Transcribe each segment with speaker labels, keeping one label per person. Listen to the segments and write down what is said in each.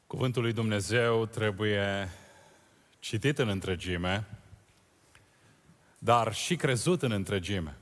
Speaker 1: Cuvântul lui Dumnezeu trebuie citit în întregime, dar și crezut în întregime.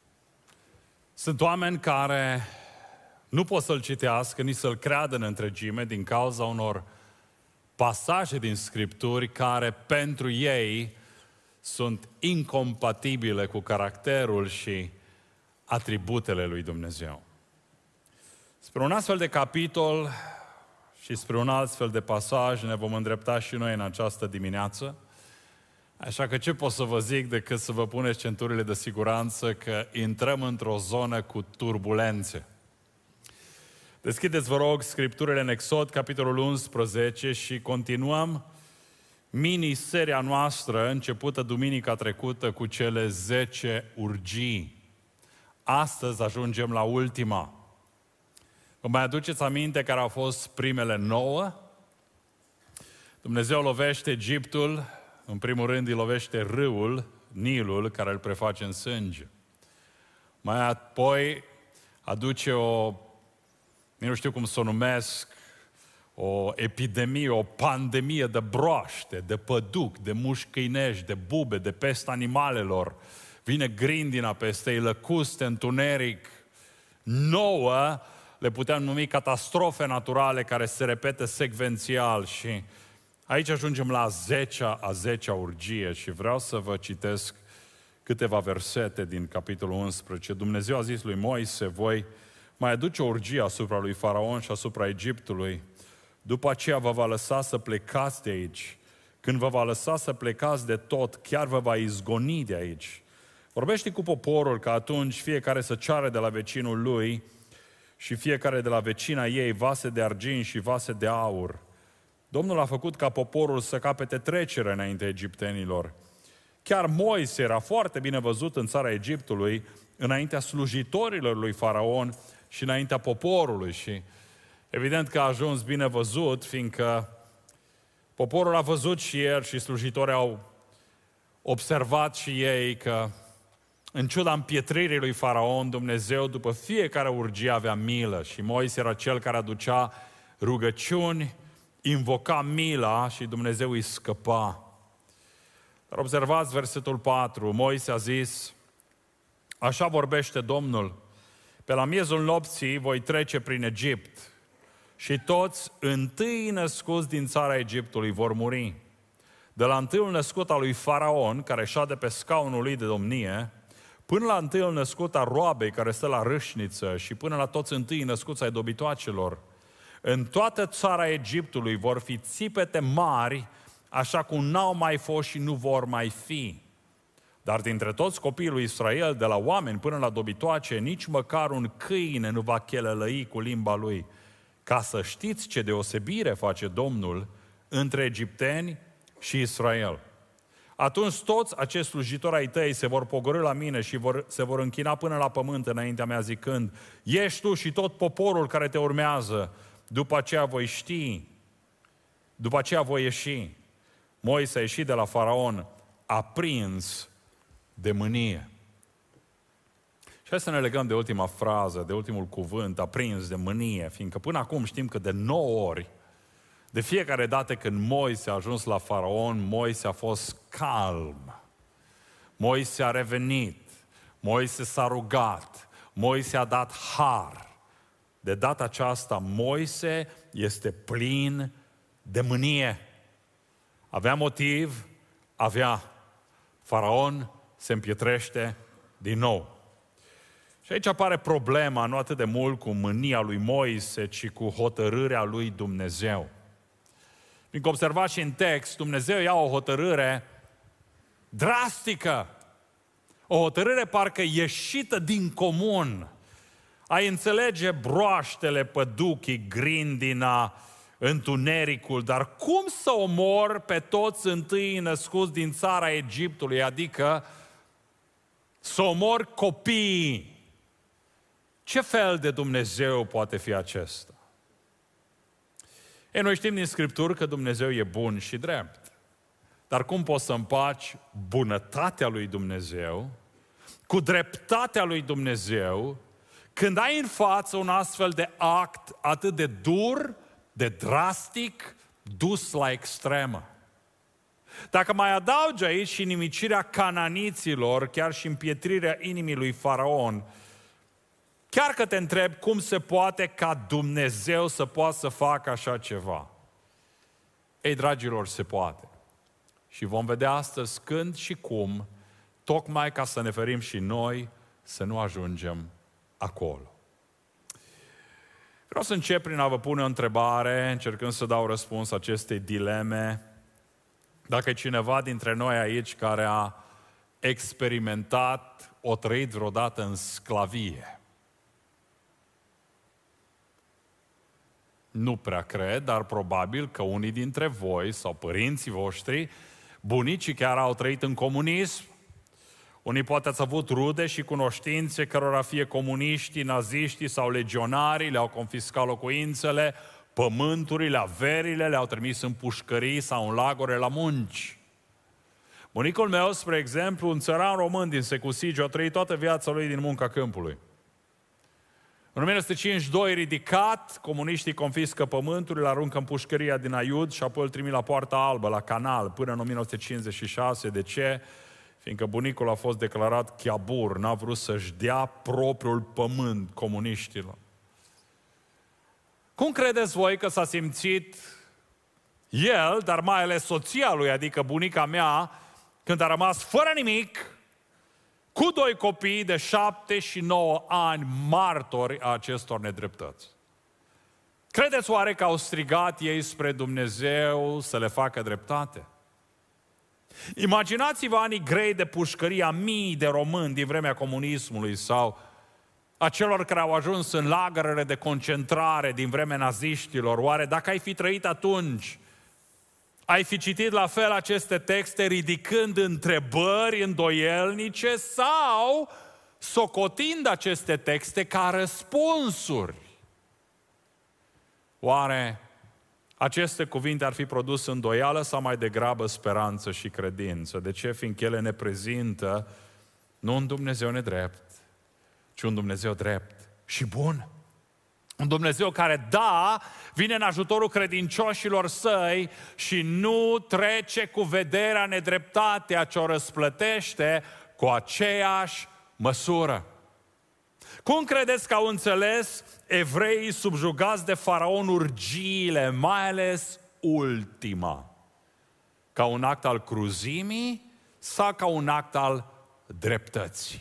Speaker 1: Sunt oameni care nu pot să-l citească, nici să-l creadă în întregime din cauza unor pasaje din Scripturi care pentru ei sunt incompatibile cu caracterul și atributele lui Dumnezeu. Spre un astfel de capitol și spre un astfel de pasaj ne vom îndrepta și noi în această dimineață. Așa că ce pot să vă zic decât să vă puneți centurile de siguranță că intrăm într-o zonă cu turbulențe. Deschideți, vă rog, Scripturile în Exod, capitolul 11 și continuăm mini-seria noastră începută duminica trecută cu cele 10 urgii. Astăzi ajungem la ultima. Vă mai aduceți aminte care au fost primele 9? Dumnezeu lovește Egiptul, în primul rând îi lovește râul, Nilul, care îl preface în sânge. Mai apoi aduce nu știu cum să o numesc, o epidemie, o pandemie de broaște, de păduc, de muși câinești, de bube, de peste animalelor. Vine grindina peste ei, lăcuste, întuneric. 9 le puteam numi catastrofe naturale care se repetă secvențial și aici ajungem la a 10-a urgie și vreau să vă citesc câteva versete din capitolul 11. Dumnezeu a zis lui Moise: voi mai aduce o urgie asupra lui Faraon și asupra Egiptului. După aceea vă va lăsa să plecați de aici. Când vă va lăsa să plecați de tot, chiar vă va izgoni de aici. Vorbește cu poporul că atunci fiecare să ceară de la vecinul lui și fiecare de la vecina ei vase de argint și vase de aur. Domnul a făcut ca poporul să capete trecere înaintea egiptenilor. Chiar Moise era foarte bine văzut în țara Egiptului, înaintea slujitorilor lui Faraon și înaintea poporului. Și evident că a ajuns bine văzut, fiindcă poporul a văzut și el și slujitorii au observat și ei că în ciuda împietririi lui Faraon, Dumnezeu după fiecare urgie avea milă și Moise era cel care aducea rugăciuni, invoca mila și Dumnezeu îi scăpa. Dar observați versetul 4, Moise a zis: așa vorbește Domnul, pe la miezul nopții voi trece prin Egipt și toți întâi născuți din țara Egiptului vor muri. De la întâiul născut al lui Faraon, care șade pe scaunul lui de domnie, până la întâiul născut al roabei care stă la râșniță și până la toți întâi născuți ai dobitoacelor. În toată țara Egiptului vor fi țipete mari, așa cum n-au mai fost și nu vor mai fi. Dar dintre toți copiii lui Israel, de la oameni până la dobitoace, nici măcar un câine nu va chelălăi cu limba lui. Ca să știți ce deosebire face Domnul între egipteni și Israel. Atunci toți acești slujitori ai tăi se vor pogorî la mine și se vor închina până la pământ înaintea mea zicând: ești tu și tot poporul care te urmează, după aceea voi ieși. Moise a ieșit de la Faraon aprins de mânie. Și hai să ne legăm de ultima frază, de ultimul cuvânt, aprins de mânie, fiindcă până acum știm că de 9 ori, de fiecare dată când Moise a ajuns la Faraon, Moise a fost calm. Moise a revenit. Moise s-a rugat. Moise a dat har. De data aceasta, Moise este plin de mânie. Avea motiv, Faraon se împietrește din nou. Și aici apare problema, nu atât de mult cu mânia lui Moise, ci cu hotărârea lui Dumnezeu. Fiindcă observați și în text, Dumnezeu ia o hotărâre drastică, o hotărâre parcă ieșită din comun. Ai înțelege broaștele, păduchii, grindina, întunericul, dar cum să omor pe toți întâi născuți din țara Egiptului, adică să omor copiii? Ce fel de Dumnezeu poate fi acesta? Noi știm din Scripturi că Dumnezeu e bun și drept. Dar cum poți să împaci bunătatea lui Dumnezeu cu dreptatea lui Dumnezeu când ai în față un astfel de act atât de dur, de drastic dus la extremă. Dacă mai adaugi aici și nimicirea cananiților, chiar și împietrirea inimii lui Faraon, chiar că te întreb cum se poate ca Dumnezeu să poată să facă așa ceva. Ei, dragilor, se poate. Și vom vedea astăzi când și cum, tocmai ca să ne ferim și noi să nu ajungem acolo. Vreau să încep prin a vă pune o întrebare, încercând să dau răspuns acestei dileme. Dacă e cineva dintre noi aici care a experimentat, o trăit vreodată în sclavie. Nu prea cred, dar probabil că unii dintre voi sau părinții voștri, bunicii chiar au trăit în comunism. Unii poate ați avut rude și cunoștințe cărora fie comuniștii, naziștii sau legionarii le-au confiscat locuințele, pământurile, averile, le-au trimis în pușcării sau în lagore la munci. Bunicul meu, spre exemplu, un țăran român din Secusigiu, a trăit toată viața lui din munca câmpului. În 1952, ridicat, comuniștii confiscă pământurile, îl aruncă în pușcăria din Aiud și apoi îl trimit la Poarta Albă, la Canal, până în 1956. De ce? Fiindcă bunicul a fost declarat chiabur, n-a vrut să-și dea propriul pământ comuniștilor. Cum credeți voi că s-a simțit el, dar mai ales soția lui, adică bunica mea, când a rămas fără nimic, cu 2 copii de 7 și 9 ani, martori a acestor nedreptăți? Credeți oare că au strigat ei spre Dumnezeu să le facă dreptate? Imaginați-vă anii grei de pușcărie a mii de români din vremea comunismului sau a celor care au ajuns în lagărele de concentrare din vremea naziștilor. Oare dacă ai fi trăit atunci, ai fi citit la fel aceste texte ridicând întrebări îndoielnice sau socotind aceste texte ca răspunsuri? Oare aceste cuvinte ar fi produs îndoială sau mai degrabă speranță și credință? De ce? Fiindcă ele ne prezintă nu un Dumnezeu nedrept, ci un Dumnezeu drept și bun. Un Dumnezeu care, da, vine în ajutorul credincioșilor săi și nu trece cu vederea nedreptatea ce o răsplătește cu aceeași măsură. Cum credeți că au înțeles evreii subjugați de faraon urgiile, mai ales ultima? Ca un act al cruzimii sau ca un act al dreptății?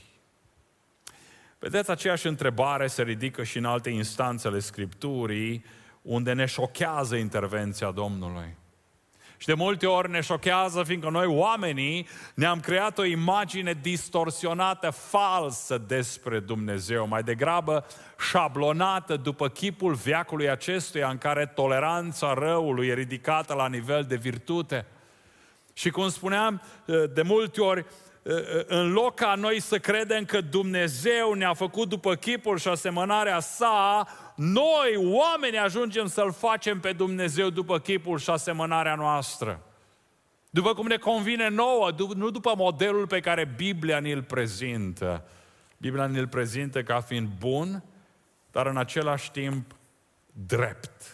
Speaker 1: Vedeți, aceeași întrebare se ridică și în alte instanțe ale Scripturii, unde ne șochează intervenția Domnului. Și de multe ori ne șochează, fiindcă noi, oamenii, ne-am creat o imagine distorsionată, falsă despre Dumnezeu, mai degrabă șablonată după chipul veacului acestuia, în care toleranța răului e ridicată la nivel de virtute. Și cum spuneam, de multe ori, în loc ca noi să credem că Dumnezeu ne-a făcut după chipul și asemănarea sa, noi, oamenii, ajungem să-L facem pe Dumnezeu după chipul și asemănarea noastră. După cum ne convine nouă, nu după modelul pe care Biblia ne-l prezintă. Biblia ne-l prezintă ca fiind bun, dar în același timp drept.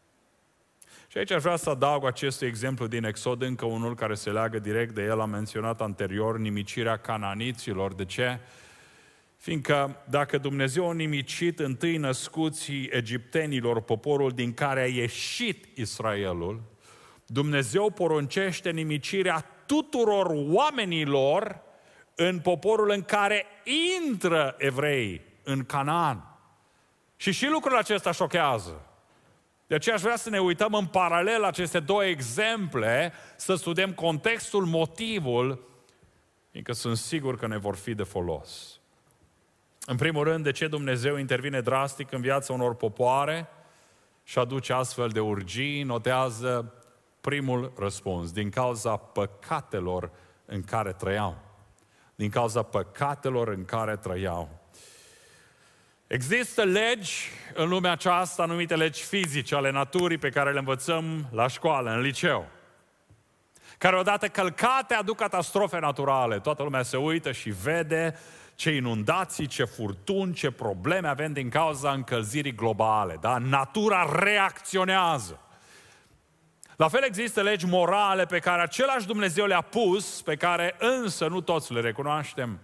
Speaker 1: Și aici aș vrea să adaug acestui exemplu din Exod, încă unul care se leagă direct de el, am menționat anterior, nimicirea cananiților. De ce? Fiindcă dacă Dumnezeu a nimicit întâi născuții egiptenilor, poporul din care a ieșit Israelul, Dumnezeu poruncește nimicirea tuturor oamenilor în poporul în care intră evrei, în Canaan. Și lucrul acesta șochează. De aceea aș vrea să ne uităm în paralel aceste două exemple, să studiem contextul, motivul, fiindcă sunt sigur că ne vor fi de folos. În primul rând, de ce Dumnezeu intervine drastic în viața unor popoare și aduce astfel de urgii? Notează primul răspuns: din cauza păcatelor în care trăiau. Din cauza păcatelor în care trăiau. Există legi în lumea aceasta, numite legi fizice ale naturii, pe care le învățăm la școală, în liceu, care odată călcate aduc catastrofe naturale. Toată lumea se uită și vede ce inundații, ce furtuni, ce probleme avem din cauza încălzirii globale. Da? Natura reacționează. La fel există legi morale pe care același Dumnezeu le-a pus, pe care însă nu toți le recunoaștem.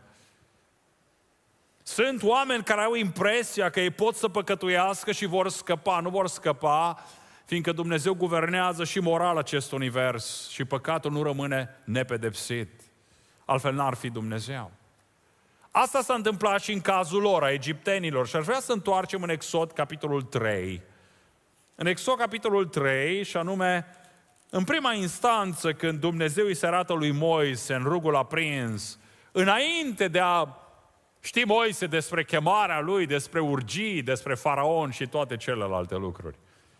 Speaker 1: Sunt oameni care au impresia că ei pot să păcătuiască și vor scăpa. Nu vor scăpa, fiindcă Dumnezeu guvernează și moral acest univers și păcatul nu rămâne nepedepsit. Altfel n-ar fi Dumnezeu. Asta s-a întâmplat și în cazul lor, a egiptenilor. Și aș vrea să întoarcem în Exod, capitolul 3. În Exod, capitolul 3, și anume, în prima instanță, când Dumnezeu îi se arată lui Moise în rugul aprins, înainte de a ști Moise despre chemarea lui, despre urgii, despre faraon și toate celelalte lucruri.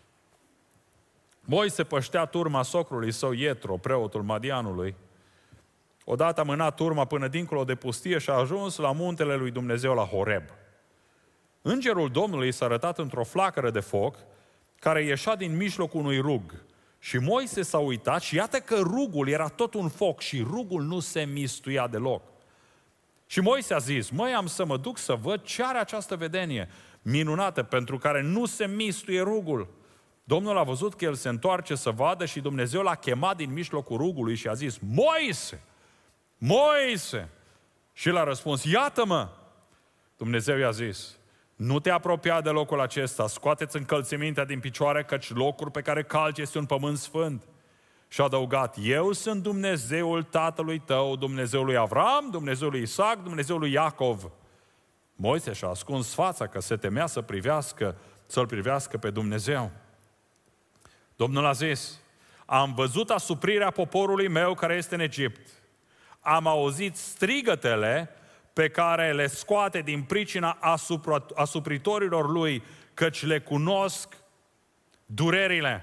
Speaker 1: Moise păștea turma socrului său Ietro, preotul Madianului. Odată a mânat turma până dincolo de pustie și a ajuns la muntele lui Dumnezeu la Horeb. Îngerul Domnului s-a arătat într-o flacără de foc care ieșea din mijlocul unui rug. Și Moise s-a uitat și iată că rugul era tot un foc și rugul nu se mistuia deloc. Și Moise a zis, măi, am să mă duc să văd ce are această vedenie minunată pentru care nu se mistuie rugul. Domnul a văzut că el se întoarce să vadă și Dumnezeu l-a chemat din mijlocul rugului și a zis, Moise! Moise! Și el a răspuns, iată-mă! Dumnezeu i-a zis, nu te apropia de locul acesta, scoateți încălțămintea din picioare, căci locul pe care calci este un pământ sfânt. Și a adăugat, eu sunt Dumnezeul tatălui tău, Dumnezeul lui Avram, Dumnezeul lui Isaac, Dumnezeul lui Iacov. Moise și-a ascuns fața că se temea să-l privească pe Dumnezeu. Domnul a zis, am văzut asuprirea poporului meu care este în Egipt. Am auzit strigătele pe care le scoate din pricina asupritorilor lui, căci le cunosc durerile.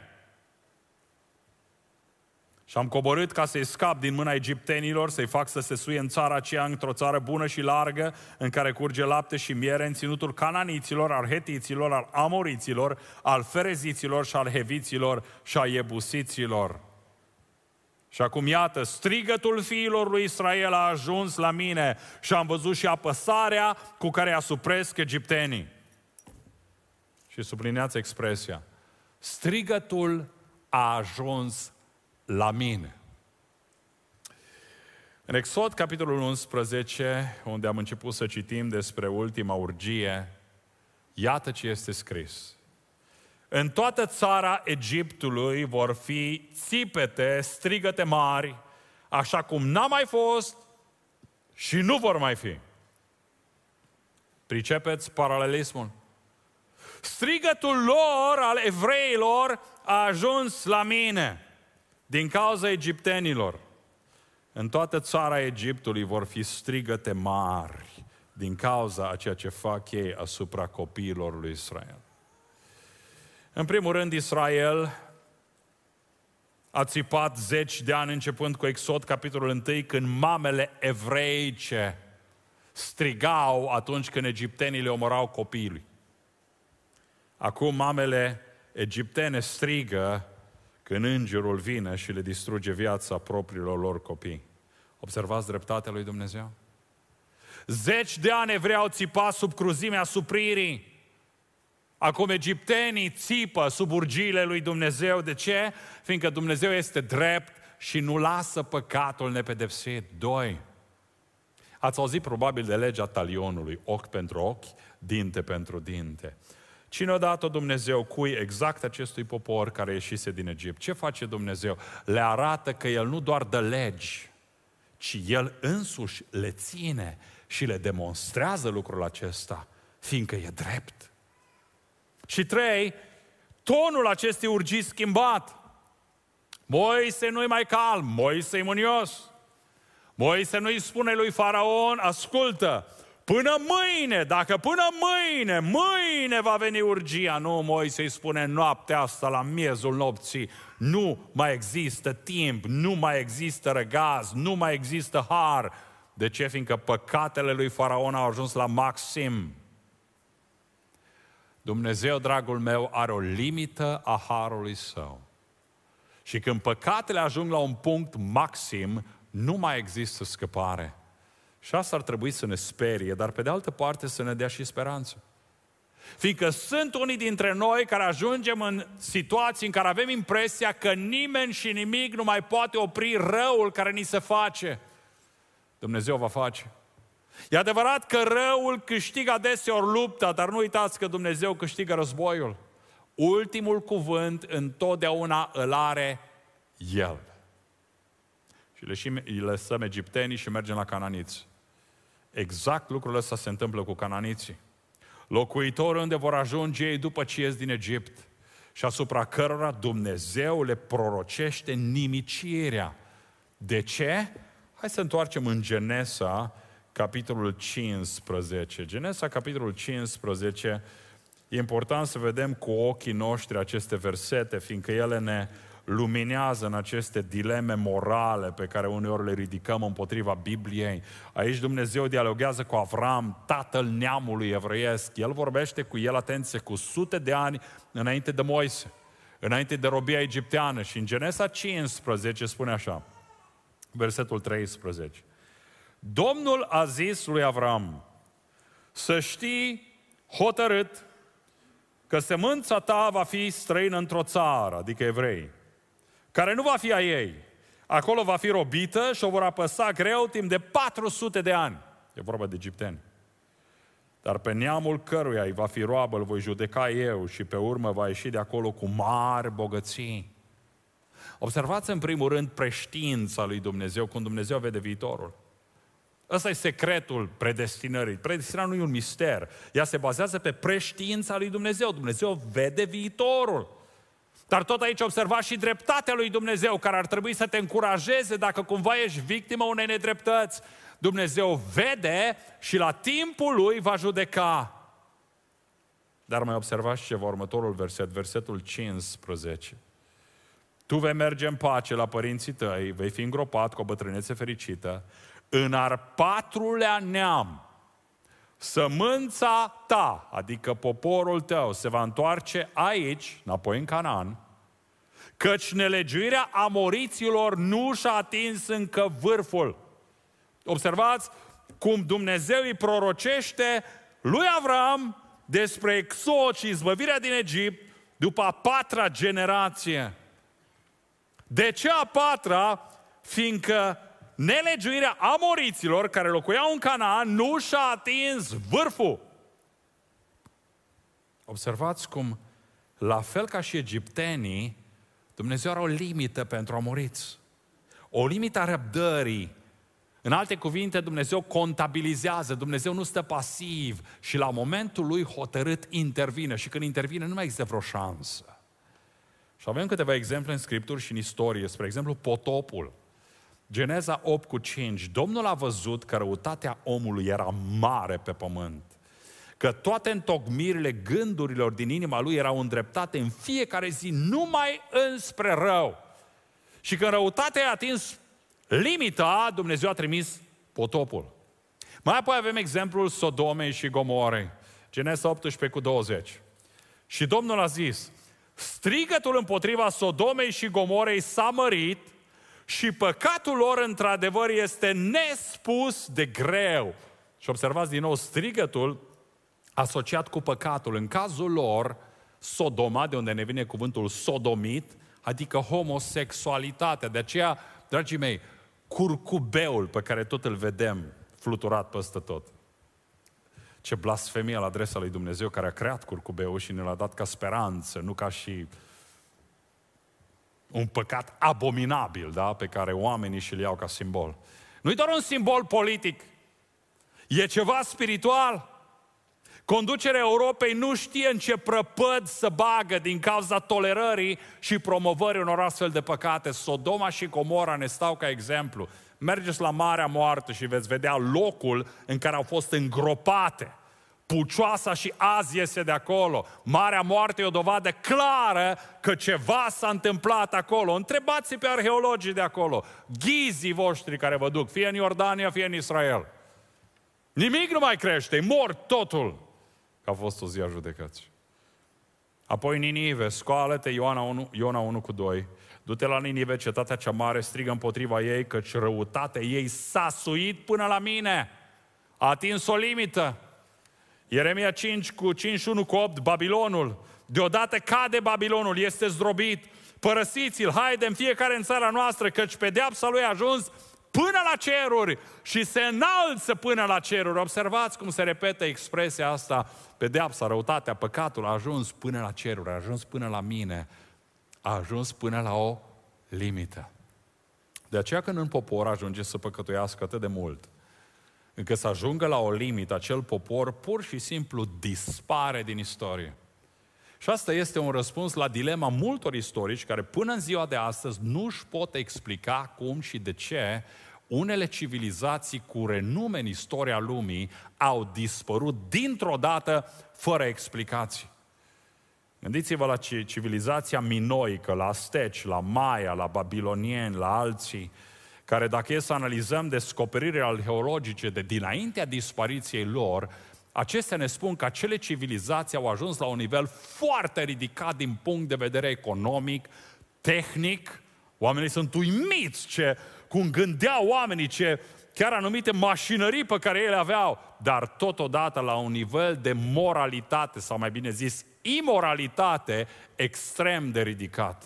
Speaker 1: Și am coborât ca să-i scap din mâna egiptenilor, să-i fac să se suie în țara aceea, într-o țară bună și largă, în care curge lapte și miere, în ținutul cananiților, al hetiților, al amoriților, al fereziților și al heviților și al iebusiților. Și acum iată, strigătul fiilor lui Israel a ajuns la mine și am văzut și apăsarea cu care asupresc egiptenii. Și subliniați expresia, strigătul a ajuns la mine. În Exod, capitolul 11, unde am început să citim despre ultima urgie, iată ce este scris. În toată țara Egiptului vor fi țipete, strigăte mari, așa cum n-a mai fost și nu vor mai fi. Pricepeți paralelismul? Strigătul lor, al evreilor, a ajuns la mine din cauza egiptenilor. În toată țara Egiptului vor fi strigăte mari din cauza a ceea ce fac ei asupra copiilor lui Israel. În primul rând, Israel a țipat 10 de ani, începând cu Exod, capitolul 1, când mamele evreice strigau atunci când egiptenii le omorau copiii. Acum mamele egiptene strigă când îngerul vine și le distruge viața propriilor lor copii. Observați dreptatea lui Dumnezeu? 10 de ani evrei au țipat sub cruzimea supririi. Acum egiptenii țipă sub urgiile lui Dumnezeu. De ce? Fiindcă Dumnezeu este drept și nu lasă păcatul nepedepsit. 2. Ați auzit probabil de legea talionului, ochi pentru ochi, dinte pentru dinte. Cine a dat-o Dumnezeu cui exact acestui popor care ieșise din Egipt? Ce face Dumnezeu? Le arată că El nu doar dă legi, ci El însuși le ține și le demonstrează lucrul acesta, fiindcă e drept. Și 3, tonul acestei urgii schimbat. Moise nu-i mai calm, Moise-i mânios. Moise nu-i spune lui Faraon, ascultă, până mâine, dacă până mâine va veni urgia. Nu, Moise îi spune noaptea asta, la miezul nopții, nu mai există timp, nu mai există răgaz, nu mai există har. De ce? Fiindcă păcatele lui Faraon au ajuns la maxim. Dumnezeu, dragul meu, are o limită a harului său. Și când păcatele ajung la un punct maxim, nu mai există scăpare. Și asta ar trebui să ne sperie, dar pe de altă parte să ne dea și speranță. Fiindcă sunt unii dintre noi care ajungem în situații în care avem impresia că nimeni și nimic nu mai poate opri răul care ni se face. Dumnezeu va face. E adevărat că răul câștigă adeseori lupta, dar nu uitați că Dumnezeu câștigă războiul. Ultimul cuvânt întotdeauna îl are El. Și îi lăsăm egiptenii și mergem la cananiți. Exact lucrul ăsta se întâmplă cu cananiții. Locuitori unde vor ajunge ei după ce ies din Egipt și asupra cărora Dumnezeu le prorocește nimicirea. De ce? Hai să întoarcem în Genesa, capitolul 15. Genesa, capitolul 15, e important să vedem cu ochii noștri aceste versete, fiindcă ele ne luminează în aceste dileme morale pe care uneori le ridicăm împotriva Bibliei. Aici Dumnezeu dialoghează cu Avram, tatăl neamului evreiesc. El vorbește cu el, atenție, cu sute de ani înainte de Moise, înainte de robia egipteană. Și în Genesa 15 spune așa, versetul 13. Domnul a zis lui Avram, să știi hotărât că semânța ta va fi străină într-o țară, adică evrei, care nu va fi a ei. Acolo va fi robită și o vor apăsa greu timp de 400 de ani. E vorba de egipteni. Dar pe neamul căruia îi va fi roabă îl voi judeca eu și pe urmă va ieși de acolo cu mari bogății. Observați în primul rând preștiința lui Dumnezeu, cum Dumnezeu vede viitorul. Ăsta e secretul predestinării. Predestinarea nu e un mister. Ea se bazează pe preștiința lui Dumnezeu. Dumnezeu vede viitorul. Dar tot aici observați și dreptatea lui Dumnezeu, care ar trebui să te încurajeze dacă cumva ești victimă unei nedreptăți. Dumnezeu vede și la timpul lui va judeca. Dar mai observați ceva, următorul verset, versetul 15. Tu vei merge în pace la părinții tăi, vei fi îngropat cu o bătrânețe fericită, în al patrulea neam, sămânța ta, adică poporul tău, se va întoarce aici, înapoi în Canaan, căci nelegiuirea amoriților nu și-a atins încă vârful. Observați cum Dumnezeu îi prorocește lui Avram despre exod și izbăvirea din Egipt după a patra generație. De ce a patra? Fiindcă nelegiuirea amoriților care locuiau în Canaan nu și-a atins vârful. Observați cum, la fel ca și egiptenii, Dumnezeu are o limită pentru amoriți. O limită a răbdării. În alte cuvinte, Dumnezeu contabilizează, Dumnezeu nu stă pasiv și la momentul lui hotărât intervine. Și când intervine nu mai există vreo șansă. Și avem câteva exemple în Scripturi și în istorie. Spre exemplu, potopul. Geneza 8:5. Domnul a văzut că răutatea omului era mare pe pământ, că toate întocmirile gândurilor din inima lui erau îndreptate în fiecare zi numai înspre rău. Și când răutatea a atins limita, Dumnezeu a trimis potopul. Mai apoi avem exemplul Sodomei și Gomorei. Genesa 18:20. Și Domnul a zis, strigătul împotriva Sodomei și Gomorei s-a mărit și păcatul lor într-adevăr este nespus de greu. Și observați din nou strigătul asociat cu păcatul. În cazul lor, Sodoma, de unde ne vine cuvântul sodomit, adică homosexualitatea. De aceea, dragii mei, curcubeul pe care tot îl vedem fluturat peste tot. Ce blasfemie la adresa lui Dumnezeu care a creat curcubeul și ne l-a dat ca speranță, nu ca și un păcat abominabil, da? Pe care oamenii și-l iau ca simbol. Nu-i doar un simbol politic, e ceva spiritual. Conducerea Europei nu știe în ce prăpăd să bagă din cauza tolerării și promovării unor astfel de păcate. Sodoma și Gomora ne stau ca exemplu. Mergeți la Marea Moartă și veți vedea locul în care au fost îngropate. Pucioasa și azi iese de acolo. Marea Moartă e o dovadă clară că ceva s-a întâmplat acolo. Întrebați pe arheologii de acolo, ghizii voștri care vă duc, fie în Iordania, fie în Israel. Nimic nu mai crește, e mort totul. Că a fost o zi a judecății. Apoi Ninive, scoală-te, Iona 1:2. Du-te la Ninive, cetatea cea mare, strigă împotriva ei, căci răutatea ei s-a suit până la mine. A atins o limită. Ieremia 5:1-8, Babilonul. Deodată cade Babilonul, este zdrobit. Părăsiți-l, haidem fiecare în țara noastră, căci pedeapsa lui a ajuns până la ceruri și se înalță până la ceruri. Observați cum se repetă expresia asta, pedeapsa, răutatea, păcatul a ajuns până la ceruri, a ajuns până la mine, a ajuns până la o limită. De aceea când un popor ajunge să păcătuiască atât de mult, încât să ajungă la o limită, acel popor pur și simplu dispare din istorie. Și asta este un răspuns la dilema multor istorici care până în ziua de astăzi nu își pot explica cum și de ce unele civilizații cu renume în istoria lumii au dispărut dintr-o dată fără explicații. Gândiți-vă la civilizația minoică, la asteci, la Maya, la babilonieni, la alții, care dacă e să analizăm descoperirile arheologice de dinaintea dispariției lor, acestea ne spun că acele civilizații au ajuns la un nivel foarte ridicat din punct de vedere economic, tehnic. Oamenii sunt uimiți cum gândeau oamenii, chiar anumite mașinării pe care ei le aveau, dar totodată la un nivel de moralitate, sau mai bine zis, imoralitate extrem de ridicat.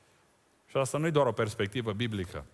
Speaker 1: Și asta nu e doar o perspectivă biblică.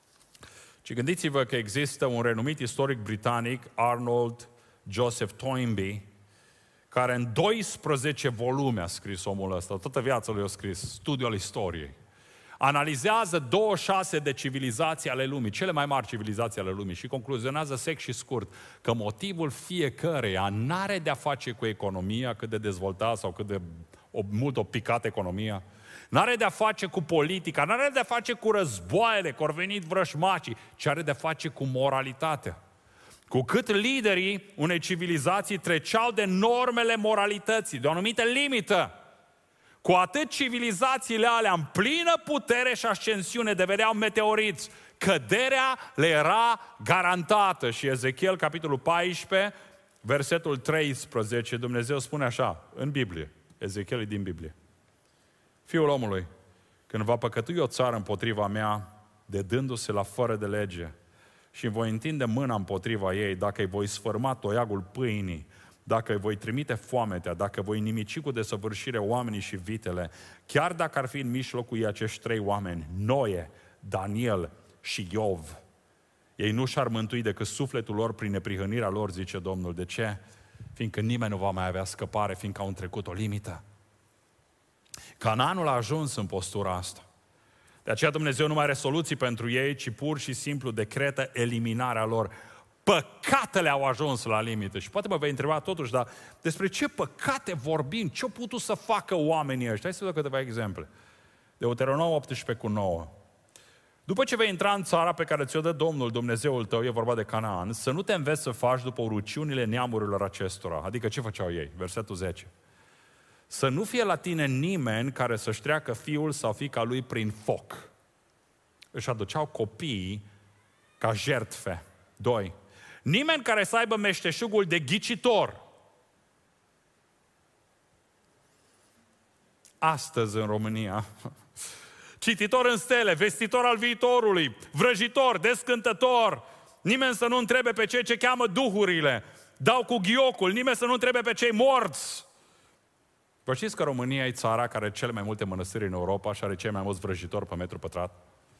Speaker 1: Ci gândiți-vă că există un renumit istoric britanic, Arnold Joseph Toynbee, care în 12 volume a scris omul ăsta, toată viața lui a scris, studiul al istoriei. Analizează 26 de civilizații ale lumii, cele mai mari civilizații ale lumii și concluzionează sec și scurt că motivul fiecăreia n-are de-a face cu economia, cât de dezvoltat sau cât de mult o picat economia, n-are de-a face cu politica, n-are de-a face cu războaiele, că au venit vrășmacii, ci are de-a face cu moralitatea. Cu cât liderii unei civilizații treceau de normele moralității, de o anumită limită, cu atât civilizațiile alea în plină putere și ascensiune deveneau meteoriți. Căderea le era garantată. Și Ezechiel, capitolul 14, versetul 13, Dumnezeu spune așa, în Biblie, Ezechiel e din Biblie. Fiul omului, când va păcătui o țară împotriva mea, dedându-se la fără de lege, și voi întinde mâna împotriva ei, dacă îi voi sfârma toiagul pâinii, dacă îi voi trimite foametea, dacă voi nimici cu desăvârșire oamenii și vitele, chiar dacă ar fi în mijlocul ei acești 3 oameni, Noe, Daniel și Iov, ei nu și-ar mântui decât sufletul lor prin neprihănirea lor, zice Domnul. De ce? Fiindcă nimeni nu va mai avea scăpare, fiindcă au întrecut o limită. Canaanul a ajuns în postura asta. De aceea Dumnezeu nu mai are soluții pentru ei, ci pur și simplu decretă eliminarea lor. Păcatele au ajuns la limită. Și poate mă vei întreba totuși, dar despre ce păcate vorbim? Ce-au putut să facă oamenii ăștia? Hai să dau câteva exemple. Deuteronom 18:9. După ce vei intra în țara pe care ți-o dă Domnul Dumnezeul tău, e vorba de Canaan, să nu te înveți să faci după urăciunile neamurilor acestora. Adică ce făceau ei? Versetul 10. Să nu fie la tine nimeni care să-și treacă fiul sau fiica lui prin foc. Își aduceau copiii ca jertfe. 2. Nimeni care să aibă meșteșugul de ghicitor. Astăzi în România, cititor în stele, vestitor al viitorului, vrăjitor, descântător, nimeni să nu întrebe pe cei ce cheamă duhurile, dau cu ghiocul, nimeni să nu întrebe pe cei morți. Vă știți că România e țara care are cele mai multe mănăstiri în Europa și are cei mai mulți vrăjitori pe metru pătrat?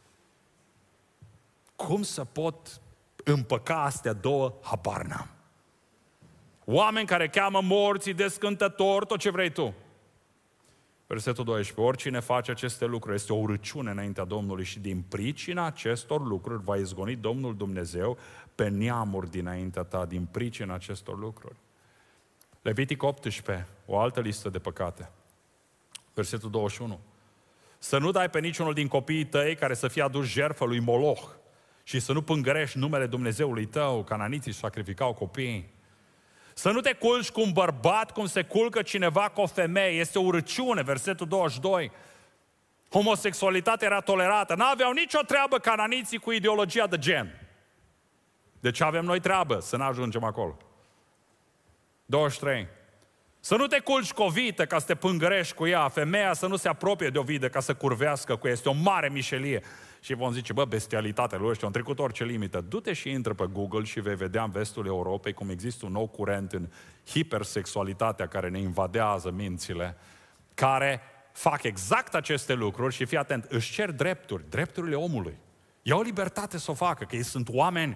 Speaker 1: Cum să pot împăca astea două? Habar n-am. Oameni care cheamă morții, descântători, tot ce vrei tu. Versetul 12. Oricine face aceste lucruri este o urăciune înaintea Domnului și din pricina acestor lucruri va izgoni Domnul Dumnezeu pe neamuri dinaintea ta, din pricina acestor lucruri. Levitic 18, o altă listă de păcate. Versetul 21. Să nu dai pe niciunul din copiii tăi care să fie adus jertfă lui Moloch și să nu pângărești numele Dumnezeului tău. Cananiții sacrificau copiii. Să nu te culci cu un bărbat cum se culcă cineva cu o femeie. Este o urăciune, versetul 22. Homosexualitatea era tolerată. N-aveau nicio treabă cananiții cu ideologia de gen. De ce avem noi treabă? Să nu ajungem acolo. 23. Să nu te culci cu o vită ca să te pângărești cu ea, femeia să nu se apropie de o vită ca să curvească cu ea, este o mare mișelie. Și vom zice, bestialitatea lui ăștia, au trecut orice limită. Du-te și intră pe Google și vei vedea în vestul Europei cum există un nou curent în hipersexualitatea care ne invadează mințile, care fac exact aceste lucruri și fii atent, își cer drepturi, drepturile omului. Iau libertate să o facă, că ei sunt oameni.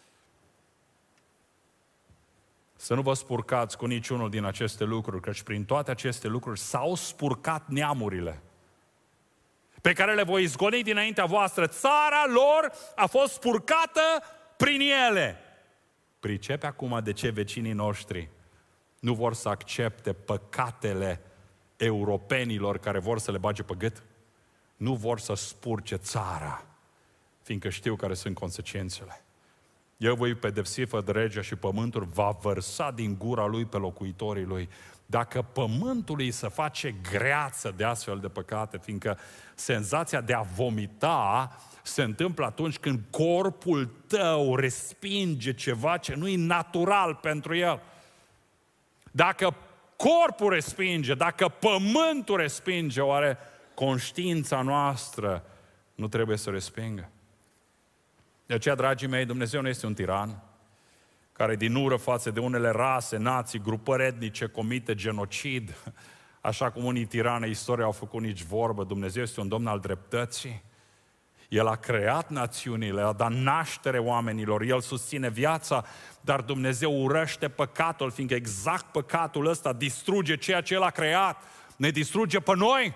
Speaker 1: Să nu vă spurcați cu niciunul din aceste lucruri, căci prin toate aceste lucruri s-au spurcat neamurile pe care le voi izgoni dinaintea voastră. Țara lor a fost spurcată prin ele. Pricepe acum de ce vecinii noștri nu vor să accepte păcatele europenilor care vor să le bage pe gât? Nu vor să spurce țara, fiindcă știu care sunt consecințele. Eu voi pedepsi fără regea și pământul va vărsa din gura lui pe locuitorii lui. Dacă pământului se face greață de astfel de păcate, fiindcă senzația de a vomita se întâmplă atunci când corpul tău respinge ceva ce nu e natural pentru el. Dacă corpul respinge, dacă pământul respinge, oare conștiința noastră nu trebuie să respingă? De aceea, dragii mei, Dumnezeu nu este un tiran care din ură față de unele rase, nații, grupări etnice comite genocid, așa cum unii tirani istoria au făcut nici vorbă. Dumnezeu este un Domn al dreptății. El a creat națiunile, a dat naștere oamenilor, El susține viața, dar Dumnezeu urăște păcatul, fiindcă exact păcatul ăsta distruge ceea ce El a creat, ne distruge pe noi.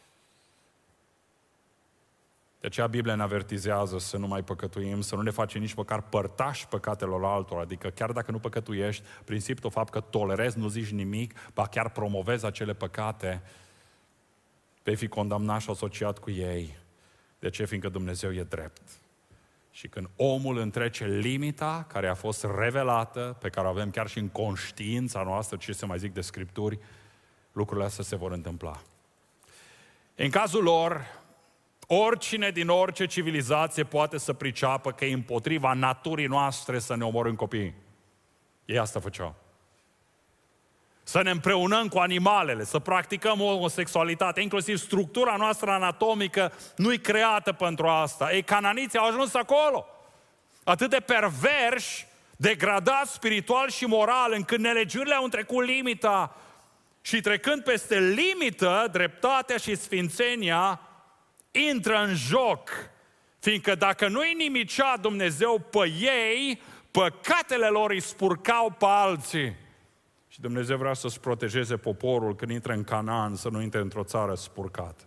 Speaker 1: De aceea Biblia ne avertizează să nu mai păcătuim, să nu ne facem nici măcar părtași păcatelor altora, adică chiar dacă nu păcătuiești, prin simplul fapt că tolerezi, nu zici nimic, ba chiar promovezi acele păcate, vei fi condamnat și asociat cu ei. De ce? Fiindcă Dumnezeu e drept. Și când omul întrece limita care a fost revelată, pe care o avem chiar și în conștiința noastră, ce se mai zic de Scripturi, lucrurile astea se vor întâmpla. În cazul lor, oricine din orice civilizație poate să priceapă că e împotriva naturii noastre să ne omorâm copiii. Ei asta făceau. Să ne împreunăm cu animalele, să practicăm homosexualitate, inclusiv structura noastră anatomică nu-i creată pentru asta. Ei, cananiții au ajuns acolo. Atât de perverși, degradați spiritual și moral, încât nelegiurile au trecut limita și trecând peste limită, dreptatea și sfințenia intră în joc, fiindcă dacă nu-i nimicea Dumnezeu pe ei, păcatele lor îi spurcau pe alții. Și Dumnezeu vrea să-ți protejeze poporul când intră în Canaan, să nu intre într-o țară spurcată.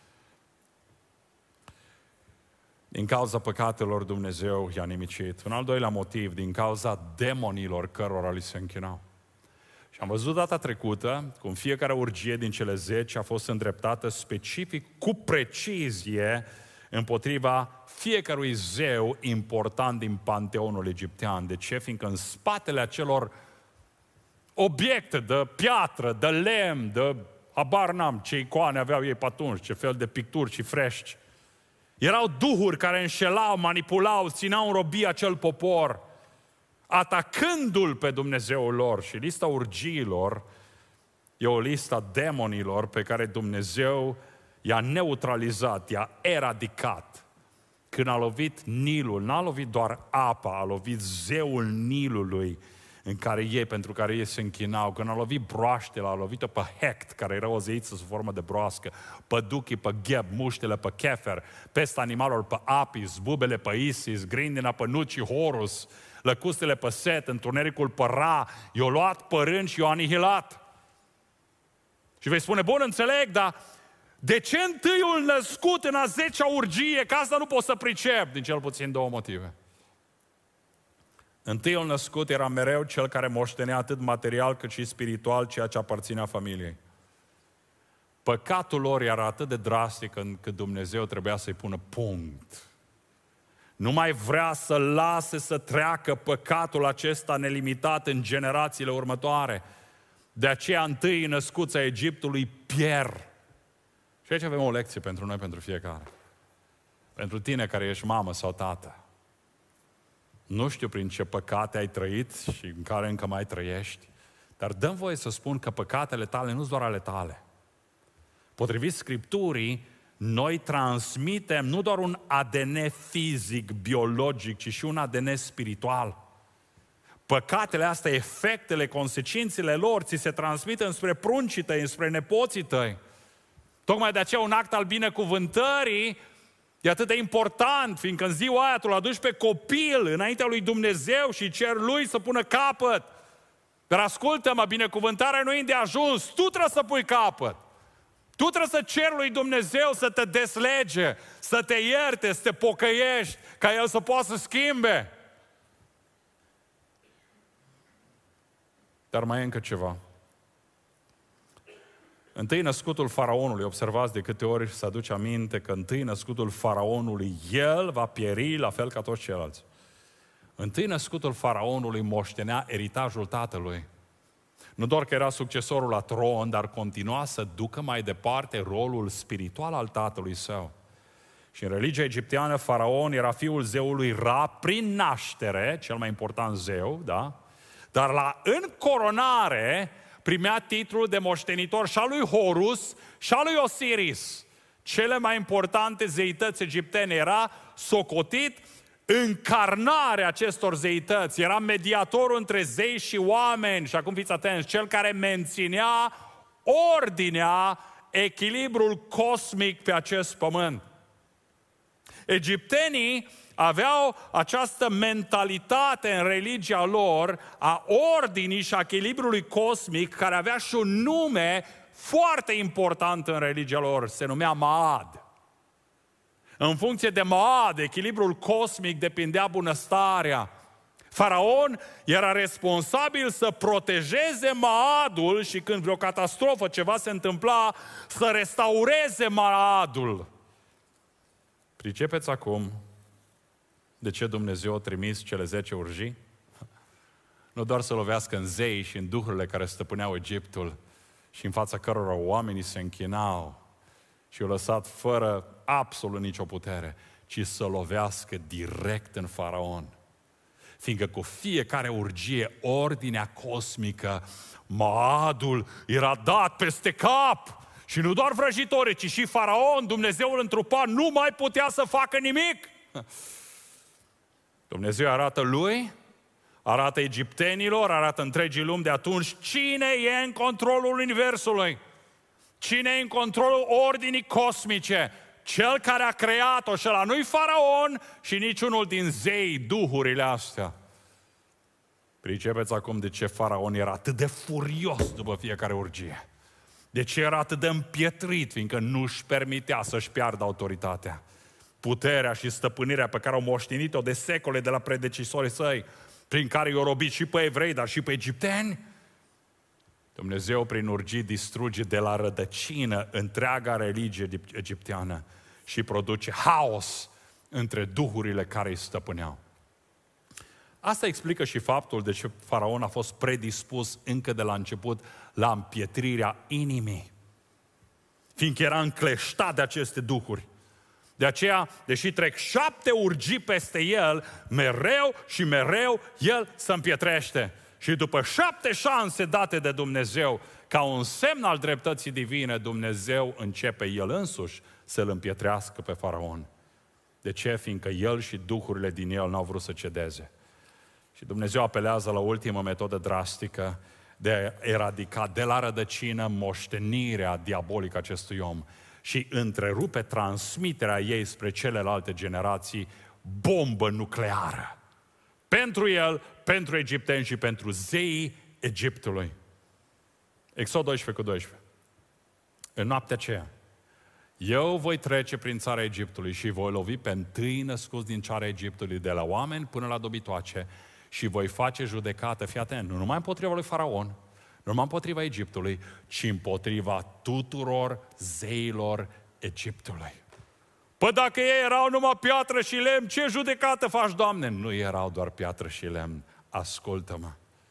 Speaker 1: Din cauza păcatelor Dumnezeu i-a nimicit. Un al doilea motiv, din cauza demonilor cărora li se închinau. Și am văzut data trecută cum fiecare urgie din cele 10 a fost îndreptată specific, cu precizie, împotriva fiecărui zeu important din panteonul egiptean. De ce? Fiindcă în spatele acelor obiecte de piatră, de lemn, de habar n-am ce icoane aveau ei pe atunci, ce fel de picturi și frești. Erau duhuri care înșelau, manipulau, țineau în robie acel popor, atacându-L pe Dumnezeul lor. Și lista urgiilor e o listă a demonilor pe care Dumnezeu i-a neutralizat, i-a eradicat. Când a lovit Nilul, n-a lovit doar apa, a lovit zeul Nilului, pentru care ei se închinau. Când a lovit broaștele, a lovit-o pe Hect, care era o zeiță sub formă de broască, pe Duchi, pe Gheb, muștele pe Chefer, pesta animalelor pe Apis, bubele pe Isis, grindina pe Nuci, Horus, lăcustele pe Set, întunericul pe Ra, i-o luat pe rând și i-o anihilat. Și vei spune, bun, înțeleg, dar de ce întâiul născut în a 10-a urgie, că asta nu pot să pricep, din cel puțin 2 motive. Întâiul născut era mereu cel care moștenea atât material cât și spiritual ceea ce aparținea familiei. Păcatul lor era atât de drastic încât Dumnezeu trebuia să-i pună punct. Nu mai vrea să lase să treacă păcatul acesta nelimitat în generațiile următoare. De aceea întâi născuți a Egiptului pierd. Și aici avem o lecție pentru noi, pentru fiecare. Pentru tine care ești mamă sau tată. Nu știu prin ce păcate ai trăit și în care încă mai trăiești, Dar dă-mi voie să spun că păcatele tale nu sunt doar ale tale. Potrivit Scripturii, noi transmitem nu doar un ADN fizic, biologic, ci și un ADN spiritual. Păcatele astea, efectele, consecințele lor, ți se transmit înspre pruncii tăi, înspre nepoții tăi. Tocmai de aceea un act al binecuvântării e atât de important, fiindcă în ziua aia tu îl aduci pe copil înaintea lui Dumnezeu și cer lui să pună capăt. Dar ascultă-mă, binecuvântarea nu e de ajuns, tu trebuie să pui capăt. Tu trebuie să ceri lui Dumnezeu să te deslege, să te ierte, să te pocăiești, ca El să poată să schimbe. Dar mai e încă ceva. Întâi născutul faraonului, observați de câte ori se aduce aminte că întâi născutul faraonului, el va pieri la fel ca toți ceilalți. Întâi născutul faraonului moștenea eritajul tatălui. Nu doar că era succesorul la tron, dar continua să ducă mai departe rolul spiritual al tatălui său. Și în religia egipteană, faraon era fiul zeului Ra prin naștere, cel mai important zeu, da? Dar la încoronare primea titlul de moștenitor și al lui Horus și al lui Osiris. Cele mai importante zeități egiptene. Era socotit încarnarea acestor zeități. Era mediatorul între zei și oameni. Și acum fiți atenți, cel care menținea ordinea, echilibrul cosmic pe acest pământ. Egiptenii aveau această mentalitate în religia lor a ordinii și a echilibrului cosmic, care avea și un nume foarte important în religia lor, se numea Maad. În funcție de Maad, echilibrul cosmic, depindea bunăstarea. Faraon era responsabil să protejeze Maadul și când vreo catastrofă, ceva se întâmpla, să restaureze Maadul. Pricepeți acum de ce Dumnezeu a trimis cele 10 urjii? Nu doar să lovească în zei și în duhurile care stăpâneau Egiptul și în fața cărora oamenii se închinau și i-au lăsat fără absolut nicio putere, ci să lovească direct în faraon. Fiindcă cu fiecare urgie, ordinea cosmică, Maadul era dat peste cap. Și nu doar vrăjitorii, ci și faraon, Dumnezeul întrupat, nu mai putea să facă nimic. Dumnezeu arată lui, arată egiptenilor, arată întregii lumi de atunci cine e în controlul universului, cine e în controlul ordinii cosmice, cel care a creat-o și ăla nu-i faraon și niciunul din zei, duhurile astea. Pricepeți acum de ce faraon era atât de furios după fiecare urgie. De ce era atât de împietrit, fiindcă nu-și permitea să-și piardă autoritatea. Puterea și stăpânirea pe care au moștenit-o de secole de la predecesorii săi, prin care i-au robit și pe evrei, dar și pe egipteni. Dumnezeu, prin urgii, distruge de la rădăcină întreaga religie egipteană și produce haos între duhurile care îi stăpâneau. Asta explică și faptul de ce faraon a fost predispus încă de la început la împietrirea inimii, fiindcă era încleștat de aceste duhuri. De aceea, deși trec 7 urgii peste el, mereu și mereu el se împietrește. Și după 7 șanse date de Dumnezeu, ca un semn al dreptății divine, Dumnezeu începe el însuși să-l împietrească pe faraon. De ce? Fiindcă el și duhurile din el n-au vrut să cedeze. Și Dumnezeu apelează la ultima metodă drastică de a eradica de la rădăcină moștenirea diabolică acestui om și întrerupe transmiterea ei spre celelalte generații, bombă nucleară. Pentru el, pentru egipteni și pentru zeii Egiptului. Exod 12:12. În noaptea aceea, eu voi trece prin țara Egiptului și voi lovi pe întâi născuți din țara Egiptului, de la oameni până la dobitoace, și voi face judecată, fii atent, nu numai împotriva lui Faraon, nu numai împotriva Egiptului, ci împotriva tuturor zeilor Egiptului. Păi dacă ei erau numai piatră și lemn, ce judecată faci, Doamne? Nu erau doar piatră și lemn, ascultă-mă.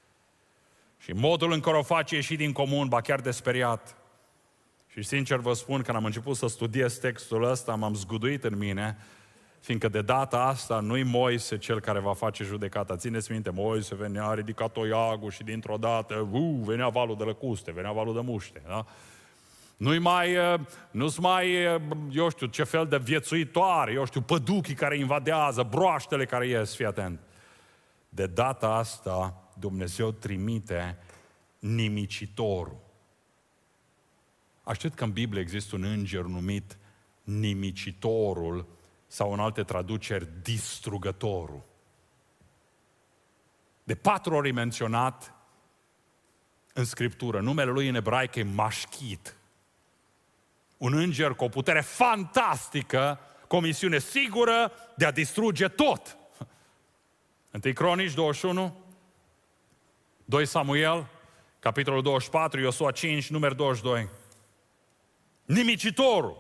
Speaker 1: Și modul în care o face ieși din comun, ba chiar de speriat. Și sincer vă spun, când am început să studiez textul ăsta, m-am zguduit în mine, Fiindcă de data asta nu-i Moise cel care va face judecata. Țineți minte, Moise venea, a ridicat toiagul și dintr-o dată, venea valul de lăcuste, venea valul de muște. Da? Nu-s mai, eu știu, ce fel de viețuitoare, eu știu, păduchii care invadează, broaștele care ies, fii atent. De data asta, Dumnezeu trimite nimicitorul. Aștept că în Biblie există un înger numit nimicitorul sau în alte traduceri distrugătorul. De 4 ori menționat în Scriptură. Numele lui în ebraică e Mașchit. Un înger cu o putere fantastică, cu o misiune sigură de a distruge tot. 1 Cronici 21, 2 Samuel, capitolul 24, Iosua 5, număr 22. Nimicitorul.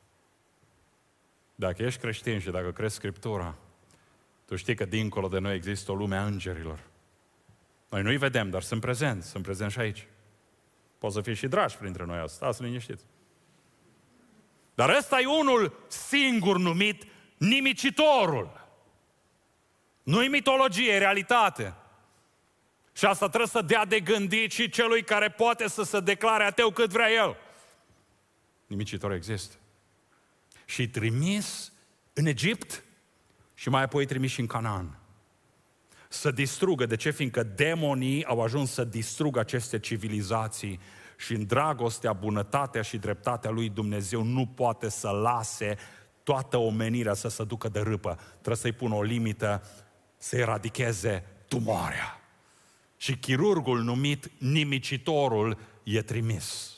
Speaker 1: Dacă ești creștin și dacă crezi Scriptura, tu știi că dincolo de noi există o lume a îngerilor. Noi nu-i vedem, dar sunt prezenți și aici. Pot să fie și dragi printre noi asta, stați liniștiți. Dar ăsta e unul singur numit nimicitorul. Nu-i mitologie, e realitate. Și asta trebuie să dea de gândit și celui care poate să se declare ateu cât vrea el. Nimicitorul există. Și trimis în Egipt și mai apoi trimis și în Canaan. Să distrugă. De ce? Fiindcă demonii au ajuns să distrugă aceste civilizații și în dragostea, bunătatea și dreptatea lui Dumnezeu nu poate să lase toată omenirea să se ducă de râpă. Trebuie să-i pună o limită, să eradicheze tumoarea. Și chirurgul numit nimicitorul e trimis.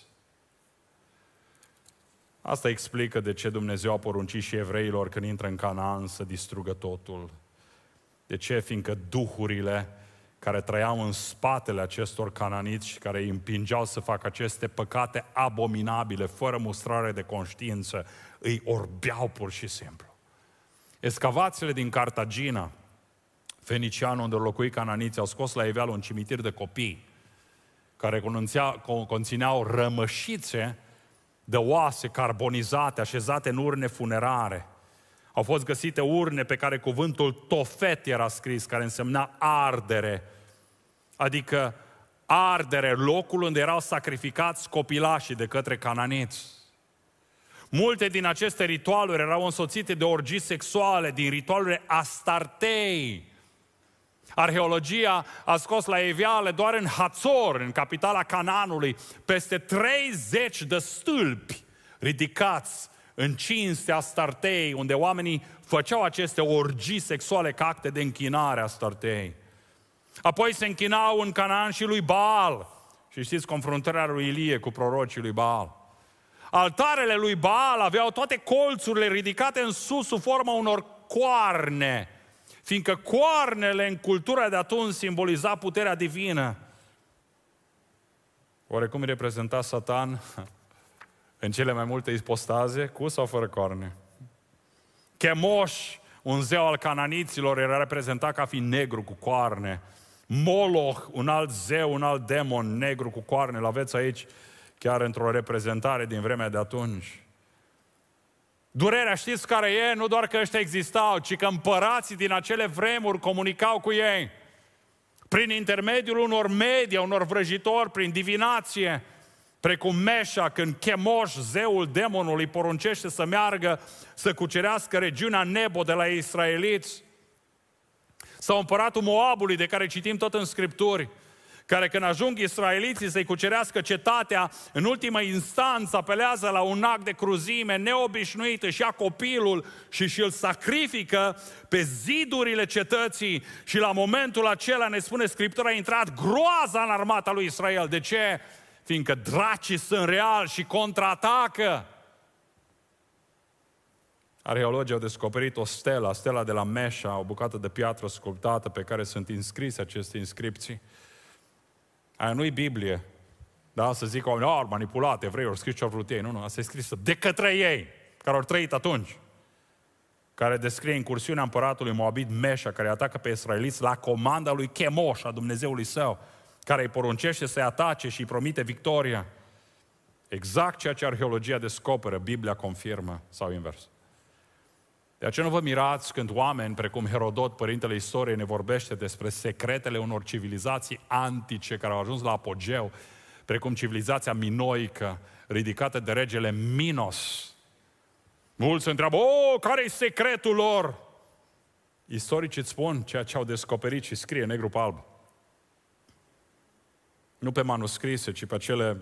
Speaker 1: Asta explică de ce Dumnezeu a poruncit și evreilor când intră în Canaan să distrugă totul. De ce? Fiindcă duhurile care trăiau în spatele acestor cananiți și care îi împingeau să facă aceste păcate abominabile, fără mustrare de conștiință, îi orbeau pur și simplu. Excavațiile din Cartagina, Fenicianul unde locui cananiți, au scos la iveală un cimitir de copii care conțineau rămășițe de oase carbonizate, așezate în urne funerare. Au fost găsite urne pe care cuvântul tofet era scris, care însemna ardere. Adică ardere, locul unde erau sacrificați copilașii de către cananiți. Multe din aceste ritualuri erau însoțite de orgii sexuale, din ritualurile Astartei. Arheologia a scos la iveală doar în Hațor, în capitala Canaanului, peste 30 de stâlpi ridicați în cinstea Astartei, unde oamenii făceau aceste orgii sexuale ca acte de închinare a Astartei. Apoi se închinau în Canaan și lui Baal. Și știți confruntarea lui Ilie cu prorocii lui Baal. Altarele lui Baal aveau toate colțurile ridicate în sus sub forma unor coarne, fiindcă coarnele în cultura de atunci simboliza puterea divină. Oarecum îi reprezenta Satan în cele mai multe ipostaze, cu sau fără coarne? Chemoș, un zeu al cananiților, era reprezentat ca fiind negru cu coarne. Moloch, un alt zeu, un alt demon negru cu coarne, l-aveți aici chiar într-o reprezentare din vremea de atunci. Durerea știți care e? Nu doar că ăștia existau, ci că împărații din acele vremuri comunicau cu ei. Prin intermediul unor media, unor vrăjitori, prin divinație, precum Meșa, când Chemoș, zeul demonului, poruncește să meargă să cucerească regiunea Nebo de la israeliți. Sau împăratul Moabului, de care citim tot în Scripturi, care când ajung israeliții să-i cucerească cetatea, în ultima instanță apelează la un act de cruzime neobișnuit, își ia copilul și îl sacrifică pe zidurile cetății și la momentul acela, ne spune Scriptura, a intrat groaza în armata lui Israel. De ce? Fiindcă dracii sunt reali și contraatacă. Arheologii au descoperit o stelă, stela de la Meșa, o bucată de piatră sculptată pe care sunt înscrise aceste inscripții. Aia nu-i Biblie. Da? Să zic oamenii, au manipulat evrei, au scris ce-au vrut ei. Nu, asta e scrisă de către ei, care au trăit atunci. Care descrie incursiunea împăratului Moabit Meșa, care atacă pe israeliți la comanda lui Chemoș, a Dumnezeului său, care îi poruncește să-i atace și îi promite victoria. Exact ceea ce arheologia descoperă, Biblia confirmă, sau invers. De aceea nu vă mirați când oameni precum Herodot, părintele istoriei, ne vorbește despre secretele unor civilizații antice care au ajuns la apogeu, precum civilizația minoică, ridicată de regele Minos. Mulți se întreabă, care-i secretul lor? Istoricii îți spun ceea ce au descoperit și scrie negru pe alb. Nu pe manuscrise, ci pe acele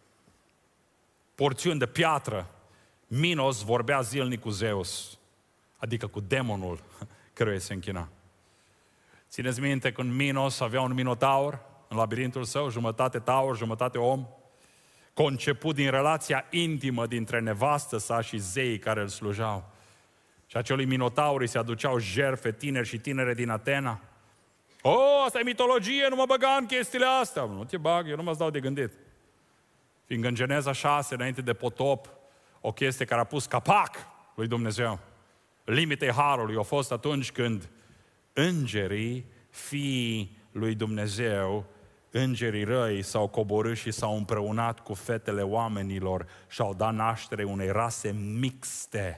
Speaker 1: porțiuni de piatră. Minos vorbea zilnic cu Zeus, adică cu demonul căruia se închina. Țineți minte când Minos avea un minotaur în labirintul său, jumătate taur, jumătate om, conceput din relația intimă dintre nevastă sa și zeii care îl slujau. Și acelui minotaur îi se aduceau jertfe tineri și tinere din Atena. Asta e mitologie, nu mă băga în chestiile astea. Nu te bag, eu nu mă dau de gândit. Fiindcă în Geneza 6, înainte de potop, o chestie care a pus capac lui Dumnezeu, limitei harului, a fost atunci când îngerii, fiii lui Dumnezeu, îngerii răi, s-au coborât și s-au împreunat cu fetele oamenilor și au dat naștere unei rase mixte,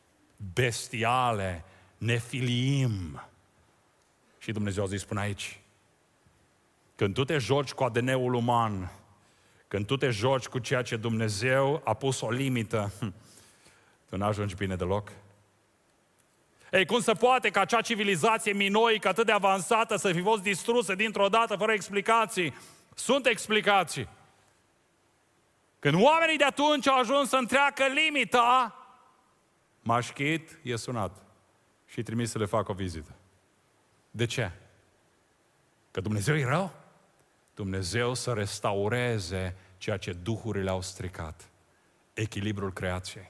Speaker 1: bestiale, nefilim. Și Dumnezeu a zis până aici, când tu te joci cu ADN-ul uman, când tu te joci cu ceea ce Dumnezeu a pus o limită, tu n-ajungi bine deloc. Ei, cum se poate ca acea civilizație minoică atât de avansată să fi fost distrusă dintr-o dată fără explicații? Sunt explicații. Când oamenii de atunci au ajuns să întreacă limita, Mașchit e sunat și trimis să le facă o vizită. De ce? Că Dumnezeu e rău? Dumnezeu să restaureze ceea ce duhurile au stricat. Echilibrul creației.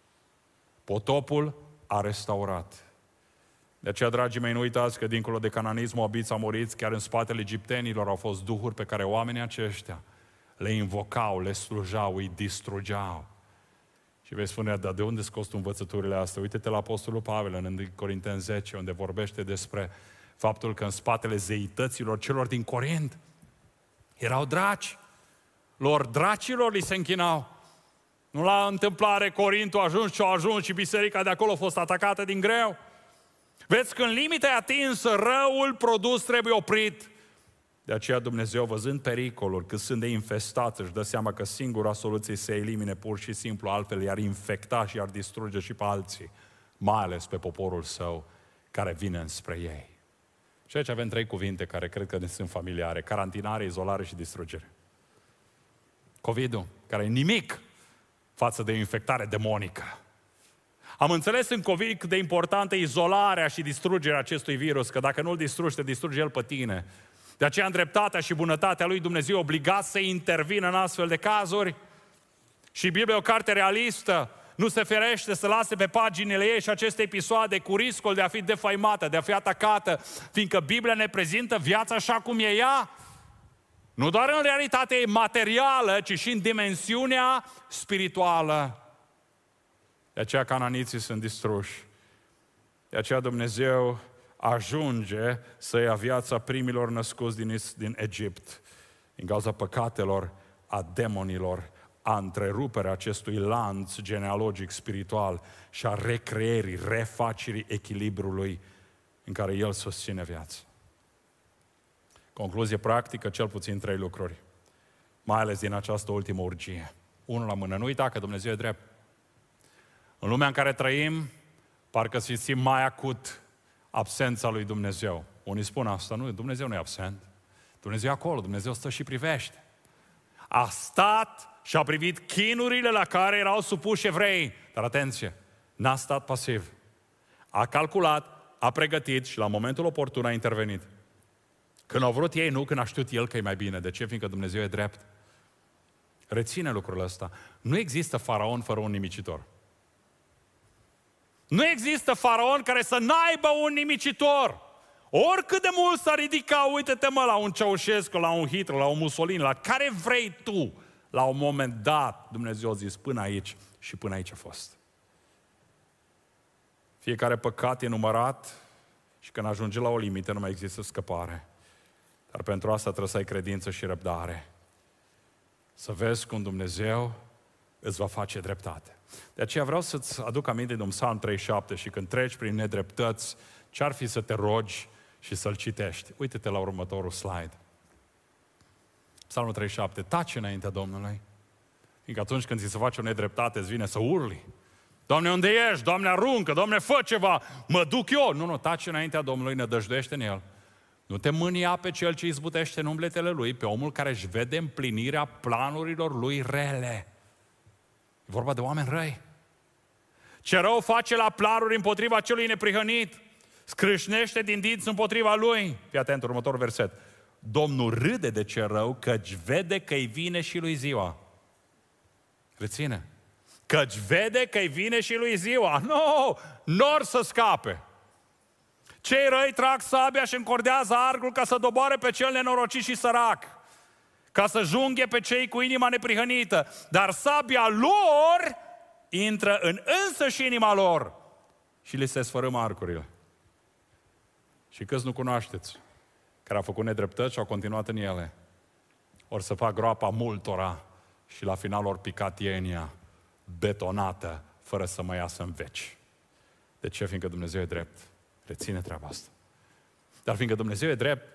Speaker 1: Potopul a restaurat. De aceea, dragii mei, nu uitați că dincolo de cananismul obiți amoriți, chiar în spatele egiptenilor au fost duhuri pe care oamenii aceștia le invocau, le slujau, îi distrugeau. Și vei spune, dar de unde scos tu învățăturile astea? Uite-te la Apostolul Pavel în 1 Corinteni 10, unde vorbește despre faptul că în spatele zeităților celor din Corint erau draci. Lor dracilor li se închinau. Nu la întâmplare Corintul a ajuns ce a ajuns și biserica de acolo a fost atacată din greu. Vezi, când limita e atinsă, răul produs trebuie oprit. De aceea Dumnezeu, văzând pericolul, cât sunt de infestați, își dă seama că singura soluție se elimine pur și simplu, altfel i-ar infecta și i-ar distruge și pe alții, mai ales pe poporul său care vine înspre ei. Și aici avem 3 cuvinte care cred că ne sunt familiare: carantinare, izolare și distrugere. COVID-ul, care e nimic față de o infectare demonică. Am înțeles în COVID cât de importantă e izolarea și distrugerea acestui virus, că dacă nu-l distrugi, te distruge el pe tine. De aceea, în dreptatea și bunătatea lui Dumnezeu, obligat să intervină în astfel de cazuri. Și Biblia e o carte realistă, nu se ferește să lase pe paginile ei și aceste episoade cu riscul de a fi defaimată, de a fi atacată, fiindcă Biblia ne prezintă viața așa cum e ea, nu doar în realitatea ei materială, ci și în dimensiunea spirituală. De aceea cananiții sunt distruși. De aceea Dumnezeu ajunge să ia viața primilor născuți din Egipt, din cauza păcatelor, a demonilor, a întreruperea acestui lanț genealogic spiritual și a recreierii, refacerii echilibrului în care El susține viața. Concluzie practică, cel puțin 3 lucruri, mai ales din această ultimă urgie. Unul la mână, nu uita că Dumnezeu e drept. În lumea în care trăim, parcă simțim mai acut absența lui Dumnezeu. Unii spun asta, nu, Dumnezeu nu e absent. Dumnezeu e acolo, Dumnezeu stă și privește. A stat și a privit chinurile la care erau supuși evreii. Dar atenție, n-a stat pasiv. A calculat, a pregătit și la momentul oportun a intervenit. Când au vrut ei, nu când a știut El că e mai bine. De ce? Fiindcă Dumnezeu e drept. Reține lucrul ăsta. Nu există faraon fără un nimicitor. Nu există faraon care să n-aibă un nimicitor. Oricât de mult s-ar ridica, uite-te mă, la un Ceaușescu, la un Hitler, la un Mussolini, la care vrei tu. La un moment dat, Dumnezeu a zis, până aici și până aici a fost. Fiecare păcat e numărat și când ajunge la o limită nu mai există scăpare. Dar pentru asta trebuie să ai credință și răbdare. Să vezi cum Dumnezeu îți va face dreptate. De aceea vreau să-ți aduc aminte de un Psalm 37 și când treci prin nedreptăți, ce-ar fi să te rogi și să-l citești? Uite-te la următorul slide. Psalmul 37. Taci înaintea Domnului. Fiindcă atunci când ți se face o nedreptate, îți vine să urli. Doamne, unde ești? Doamne, aruncă! Doamne, fă ceva! Mă duc eu! Nu, taci înaintea Domnului, nădăjduiește în El. Nu te mânia pe cel ce izbutește în umbletele Lui, pe omul care își vede împlinirea planurilor Lui rele. E vorba de oameni răi. Ce rău face la planuri împotriva celui neprihănit, scrâșnește din dinți împotriva lui. Fii atent, următorul verset. Domnul râde de ce rău, căci vede că-i vine și lui ziua. Reține. Căci vede că-i vine și lui ziua. N-or să scape. Cei răi trag sabia și încordează arcul ca să doboare pe cel nenorocit și sărac, ca să junghe pe cei cu inima neprihănită. Dar sabia lor intră în însăși inima lor și li se sfărâmă arcurile. Și câți nu cunoașteți care au făcut nedreptăți și au continuat în ele, or să fac groapa multora și la final or picat ienia betonată, fără să mai iasă în veci. De ce? Fiindcă Dumnezeu e drept. Reține treaba asta. Dar fiindcă Dumnezeu e drept,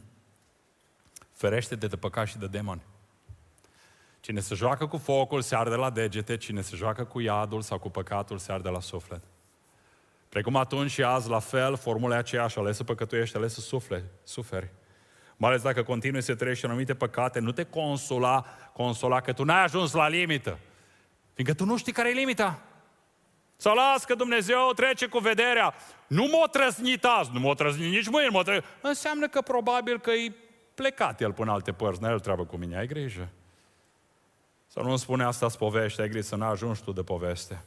Speaker 1: ferește-te de păcat și de demoni. Cine se joacă cu focul se arde la degete, cine se joacă cu iadul sau cu păcatul se arde la suflet. Precum atunci și azi, la fel, formula e aceeași, ales să păcătuiești, ales să suferi. Mai ales dacă continui să trăiești în anumite păcate, nu te consola că tu n-ai ajuns la limită. Fiindcă tu nu știi care e limita. Să las că Dumnezeu trece cu vederea. Nu m-o trăznit azi, nu m-o trăznit nici mâine. Înseamnă că probabil că e plecat el până alte părți. N-ai el treabă cu mine, ai grijă. Să nu-mi spune asta-s povește, ai grijă să n-ajungi tu de poveste.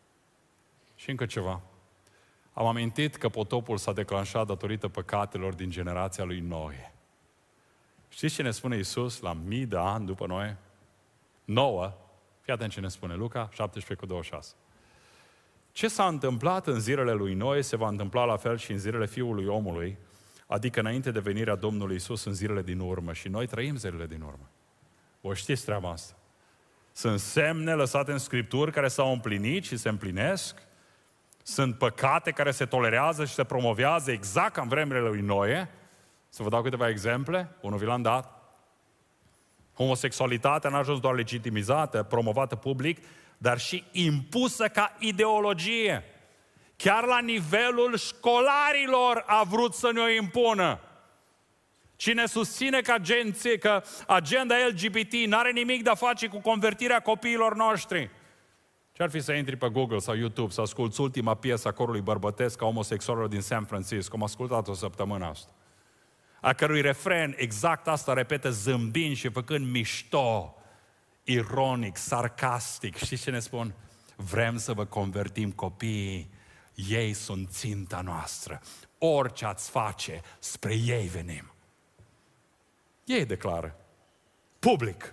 Speaker 1: Și încă ceva. Am amintit că potopul s-a declanșat datorită păcatelor din generația lui Noe. Știți ce ne spune Iisus la mii de ani după Noe? 9. Fii atent ce ne spune Luca 17:26. Ce s-a întâmplat în zilele lui Noe se va întâmpla la fel și în zilele Fiului Omului, adică înainte de venirea Domnului Iisus în zilele din urmă. Și noi trăim zilele din urmă. Vă știți treaba asta. Sunt semne lăsate în Scripturi care s-au împlinit și se împlinesc. Sunt păcate care se tolerează și se promovează exact ca în vremurile lui Noe. Să vă dau câteva exemple. Unul vi l-am dat. Homosexualitatea n-a ajuns doar legitimizată, promovată public, dar și impusă ca ideologie. Chiar la nivelul școlarilor a vrut să ne-o impună. Cine susține că agenda LGBT n-are nimic de a face cu convertirea copiilor noștri? Ce-ar fi să intri pe Google sau YouTube să asculți ultima piesă a corului bărbătesc a homosexualilor din San Francisco? Am ascultat o săptămână asta. A cărui refren exact asta repetă zâmbind și făcând mișto, ironic, sarcastic. Știți ce ne spun? Vrem să vă convertim copiii, ei sunt ținta noastră. Orice ați face, spre ei venim. Ei declară. Public.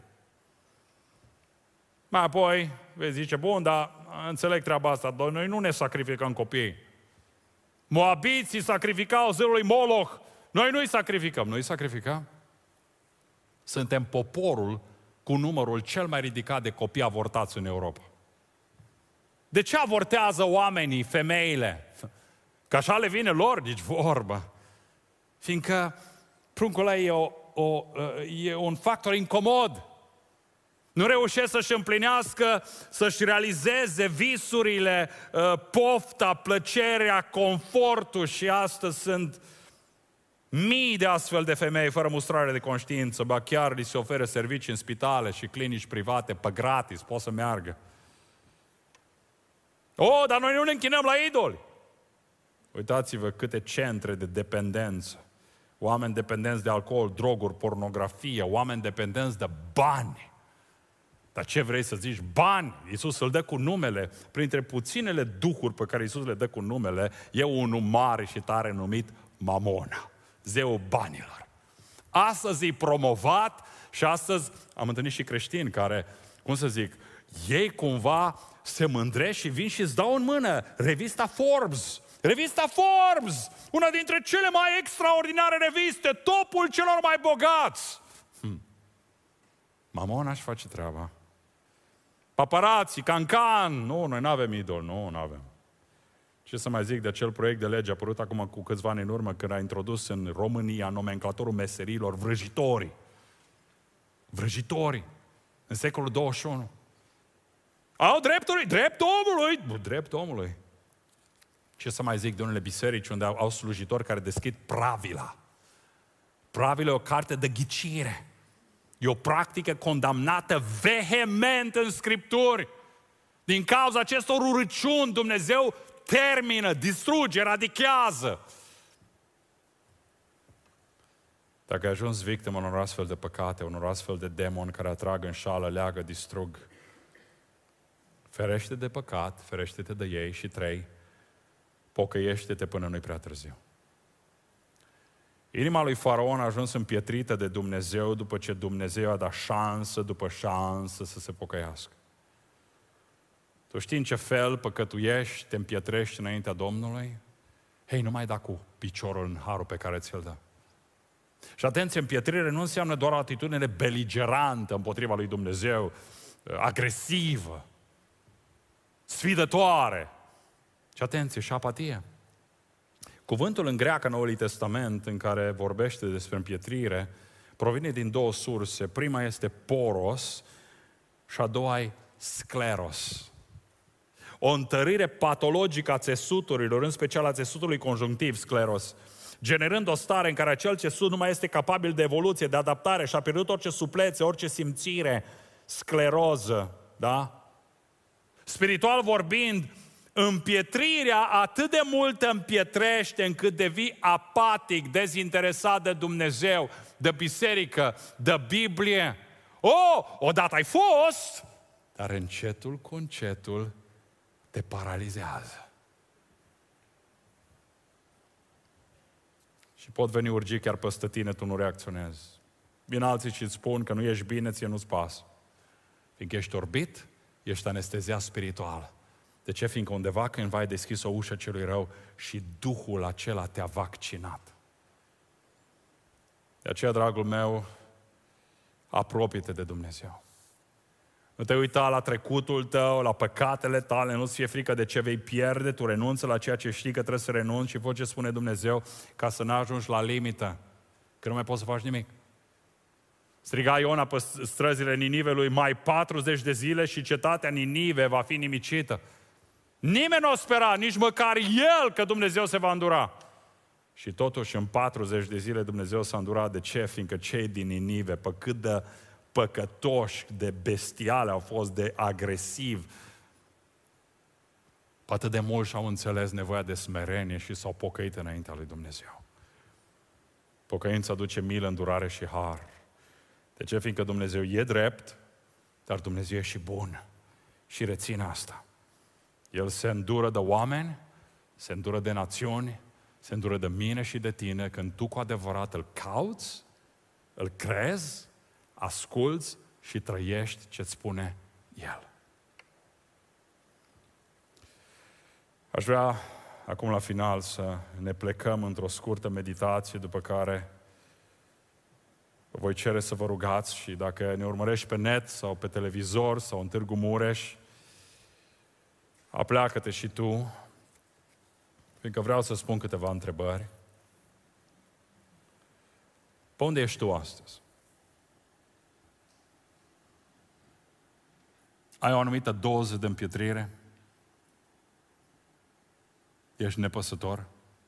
Speaker 1: Mai apoi, vei zice, bun, dar înțeleg treaba asta, noi nu ne sacrificăm copiii. Moabiții sacrificau zeului Moloch, noi nu-i sacrificăm. Nu-i sacrificăm? Suntem poporul cu numărul cel mai ridicat de copii avortați în Europa. De ce avortează oamenii, femeile? Că așa le vine lor, nici vorbă. Fiindcă pruncul ăla e un factor incomod. Nu reușesc să-și împlinească, să-și realizeze visurile, pofta, plăcerea, confortul și astăzi sunt mii de astfel de femei fără mustrare de conștiință, ba chiar li se oferă servicii în spitale și clinici private pe gratis, pot să meargă. Dar noi nu ne închinăm la idoli. Uitați-vă câte centre de dependență. Oameni dependenți de alcool, droguri, pornografie, oameni dependenți de bani. Dar ce vrei să zici? Bani! Iisus îl dă cu numele. Printre puținele duhuri pe care Iisus le dă cu numele, e unul mare și tare numit Mamona, zeul banilor. Astăzi e promovat și astăzi am întâlnit și creștini care, ei cumva se mândresc și vin și îți dau în mână revista Forbes. Revista Forbes! Una dintre cele mai extraordinare reviste, topul celor mai bogați. Mamona își face treaba. Paparații, Cancan. Nu, noi nu avem idol. Nu avem. Ce să mai zic de acel proiect de lege apărut acum cu câțiva ani în urmă, când a introdus în România nomenclatorul meserilor vrăjitorii. Vrăjitorii. În secolul 21. Au drepturi, drept omului. Ce să mai zic de unele biserici unde au slujitori care deschid pravila. Pravila e o carte de ghicire. E o practică condamnată vehement în Scripturi. Din cauza acestor urăciuni, Dumnezeu termină, distruge, eradichează. Dacă ai ajuns victimă unor astfel de păcate, unor astfel de demoni care atrag, înșală, leagă, distrug, ferește de păcat, ferește-te de ei și 3, pocăiește-te până nu-i prea târziu. Inima lui Faraon a ajuns împietrită de Dumnezeu după ce Dumnezeu a dat șansă după șansă să se pocăiască. Tu știi în ce fel păcătuiești, te împietrești înaintea Domnului? Hei, nu mai da cu piciorul în harul pe care ți-l dă. Și atenție, împietrire nu înseamnă doar o atitudine beligerantă împotriva lui Dumnezeu, agresivă, sfidătoare. Și atenție, și apatie. Cuvântul în greacă Noului Testament, în care vorbește despre împietrire, provine din 2 surse. Prima este poros și a doua e scleros. O întărire patologică a țesuturilor, în special a țesutului conjunctiv, scleros, generând o stare în care acel țesut nu mai este capabil de evoluție, de adaptare și a pierdut orice suplețe, orice simțire, scleroză, da? Spiritual vorbind, împietrirea atât de mult împietrește încât devii apatic, dezinteresat de Dumnezeu, de biserică, de Biblie. Odată ai fost, dar încetul cu încetul te paralizează. Și pot veni urgii chiar peste tine, tu nu reacționezi. Vin alții și îți spun că nu ești bine, ție nu-ți pasă. Fiindcă ești orbit, ești anesteziat spiritual. De ce? Fiindcă undeva cândva ai deschis o ușă celui rău și Duhul acela te-a vaccinat. De aceea, dragul meu, apropie-te de Dumnezeu. Nu te uita la trecutul tău, la păcatele tale, nu-ți fie frică de ce vei pierde, tu renunță la ceea ce știi că trebuie să renunți și fă ce spune Dumnezeu ca să n-ajungi la limită, că nu mai poți să faci nimic. Striga Iona pe străzile Ninivelui, mai 40 de zile și cetatea Ninive va fi nimicită. Nimeni nu o spera, nici măcar el, că Dumnezeu se va îndura. Și totuși în 40 de zile Dumnezeu s-a îndurat. De ce? Fiindcă cei din Ninive, pe cât de păcătoși, de bestiale au fost, de agresivi, pe atât de mult și-au înțeles nevoia de smerenie și s-au pocăit înaintea lui Dumnezeu. Pocăința aduce milă, îndurare și har. De ce? Fiindcă Dumnezeu e drept, dar Dumnezeu e și bun. Și reține asta. El se îndură de oameni, se îndură de națiuni, se îndură de mine și de tine, când tu cu adevărat îl cauți, îl crezi, asculți și trăiești ce-ți spune El. Aș vrea acum la final să ne plecăm într-o scurtă meditație, după care vă voi cere să vă rugați și dacă ne urmărești pe net sau pe televizor sau în Târgu Mureș, apleacă-te și tu, fiindcă vreau să spun câteva întrebări. Pe unde ești tu astăzi? Ai o anumită doză de împietrire? Ești nepăsător?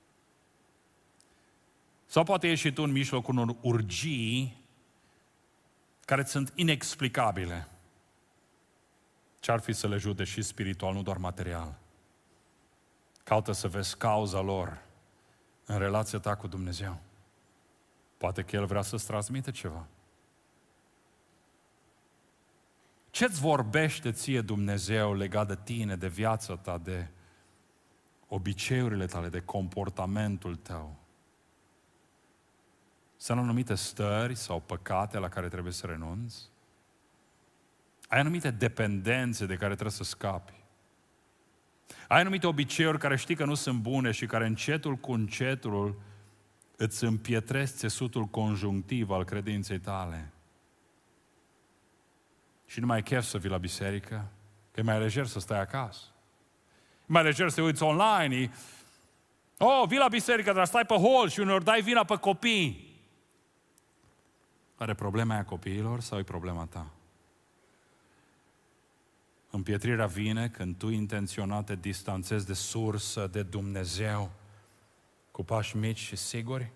Speaker 1: Sau poate ești și tu în mijlocul unor urgii care sunt inexplicabile. Ce-ar fi să le judeci și spiritual, nu doar material? Caută să vezi cauza lor în relația ta cu Dumnezeu. Poate că El vrea să-ți transmită ceva. Ce-ți vorbește ție Dumnezeu legat de tine, de viața ta, de obiceiurile tale, de comportamentul tău? Sunt anumite stări sau păcate la care trebuie să renunți? Ai anumite dependențe de care trebuie să scapi? Ai anumite obiceiuri care știi că nu sunt bune și care încetul cu încetul îți împietrezi țesutul conjunctiv al credinței tale? Și nu mai ai chef să vii la biserică? Că e mai lejer să stai acasă. E mai lejer să te uiți online. Vii la biserică, dar stai pe hol și uneori dai vina pe copii. Are problema aia copiilor sau e problema ta? Împietrirea vine când tu intenționat te distanțezi de sursă, de Dumnezeu, cu pași mici și siguri.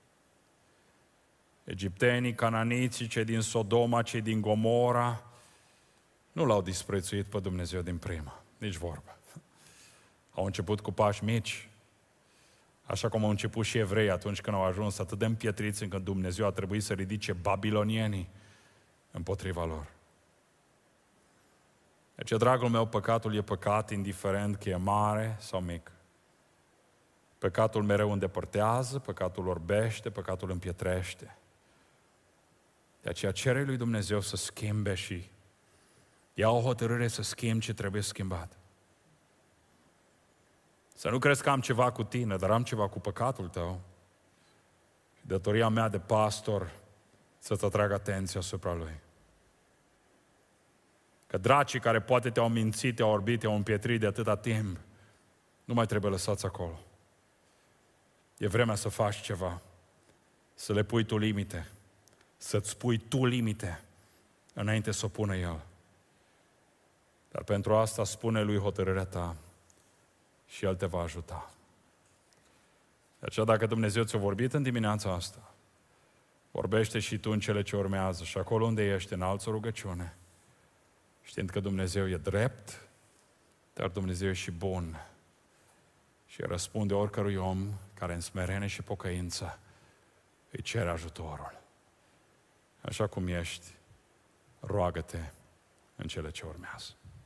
Speaker 1: Egiptenii, cananiții, cei din Sodoma, cei din Gomora, nu l-au disprețuit pe Dumnezeu din prima, nici vorbă. Au început cu pași mici, așa cum au început și evrei atunci când au ajuns atât de împietriți încât Dumnezeu a trebuit să ridice babilonienii împotriva lor. Deci, dragul meu, păcatul e păcat, indiferent că e mare sau mic. Păcatul mereu îndepărtează, păcatul orbește, păcatul împietrește. De aceea cere lui Dumnezeu să schimbe și ia o hotărâre să schimbi ce trebuie schimbat. Să nu crezi că am ceva cu tine, dar am ceva cu păcatul tău. Și datoria mea de pastor să-ți atrag atenția asupra lui. Că dracii care poate te-au mințit, te-au orbit, te-au împietrit de atâta timp, nu mai trebuie lăsați acolo. E vremea să faci ceva, să le pui tu limite, să-ți pui tu limite înainte să o pună el. Dar pentru asta spune lui hotărârea ta și el te va ajuta. De aceea dacă Dumnezeu ți-a vorbit în dimineața asta, vorbește și tu în cele ce urmează și acolo unde ești, înalți o rugăciune, știind că Dumnezeu e drept, dar Dumnezeu e și bun și răspunde oricărui om care în smerenie și pocăință îi cere ajutorul. Așa cum ești, roagă-te în cele ce urmează.